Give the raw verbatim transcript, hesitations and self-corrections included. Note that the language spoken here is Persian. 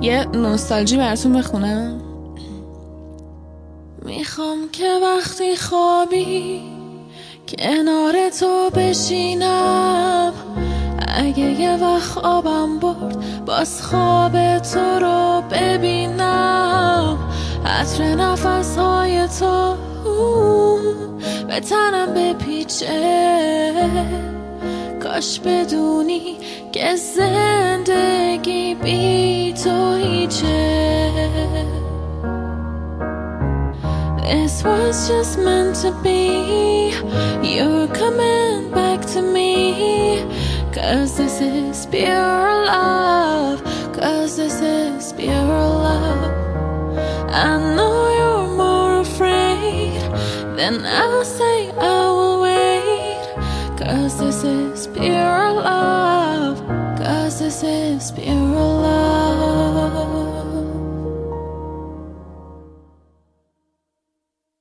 یه نوستالژی براتون بخونم. میخوام که وقتی خوابی کنار تو بشینم، اگه یه وقت خوابم برد باز خواب تو رو ببینم. عطر نفس های تو به تنم بپیچه، کاش بدونی که زندگی بی تو هیچه. This was just meant to be. You're coming back to me, 'cause this is pure love, 'cause this is pure love. I know you're more afraid, then I'll say I will wait, 'cause this is pure love, 'cause this is pure love.